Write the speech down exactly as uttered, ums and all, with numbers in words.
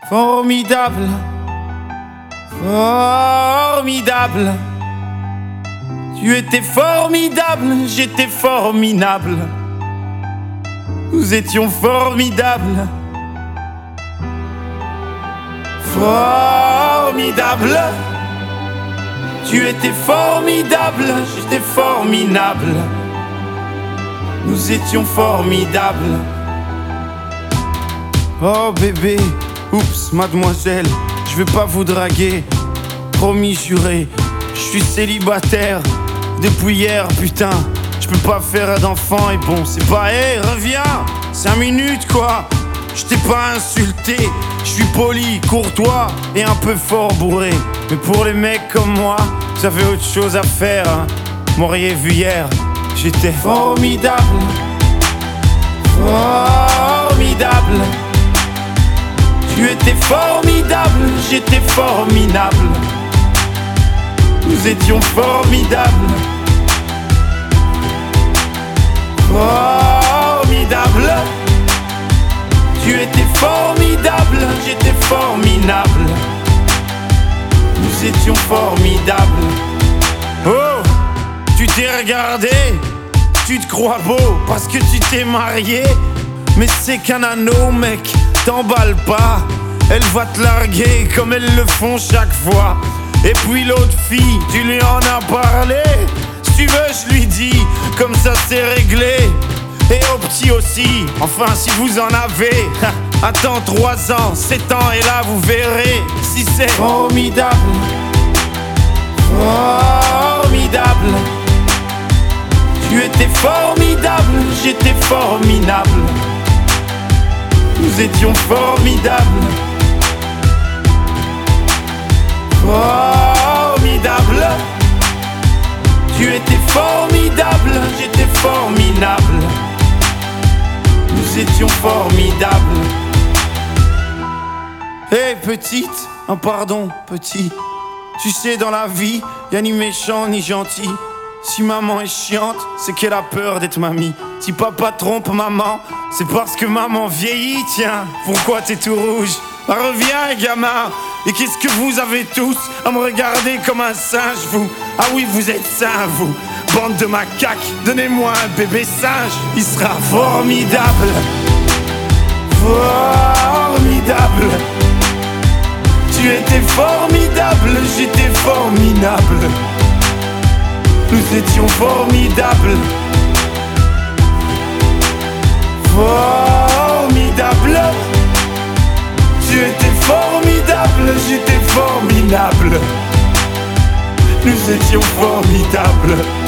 Formidable, formidable. Tu étais formidable, j'étais formidable. Nous étions formidables. Formidable. Tu étais formidable, j'étais formidable. Nous étions formidables. Oh bébé, oups, mademoiselle, je vais pas vous draguer. Promis, juré, je suis célibataire depuis hier, putain. Je peux pas faire d'enfant et bon, c'est pas, hé, hey, reviens, cinq minutes quoi. Je t'ai pas insulté, je suis poli, courtois et un peu fort bourré. Mais pour les mecs comme moi, vous avez autre chose à faire, hein. M'auriez vu hier, j'étais formidable. Formidable. Tu étais formidable, j'étais formidable. Nous étions formidables. Formidable. Tu étais formidable, j'étais formidable. Nous étions formidables. Oh, tu t'es regardé, tu te crois beau parce que tu t'es marié. Mais c'est qu'un anneau, mec, t'emballe pas. Elle va te larguer comme elles le font chaque fois. Et puis l'autre fille, tu lui en as parlé. Si tu veux, je lui dis, comme ça c'est réglé. Et au petit aussi, enfin si vous en avez. Attends trois ans, sept ans et là vous verrez si c'est formidable. Formidable. Tu étais formidable, j'étais formidable. Nous étions formidables. Formidable. Tu étais formidable, j'étais formidable. Nous étions formidables. Hé hey, petite, oh pardon petit. Tu sais dans la vie, y'a ni méchant ni gentil. Si maman est chiante, c'est qu'elle a peur d'être mamie. Si papa trompe maman, c'est parce que maman vieillit. Tiens, pourquoi t'es tout rouge? Bah, reviens gamin. Et qu'est-ce que vous avez tous à me regarder comme un singe, vous? Ah oui, vous êtes sains, vous. Bande de macaques, donnez-moi un bébé singe. Il sera formidable. Formidable. Tu étais formidable, j'étais formidable. Nous étions formidables. Formidable. Tu étais formidable, j'étais formidable. Nous étions formidables.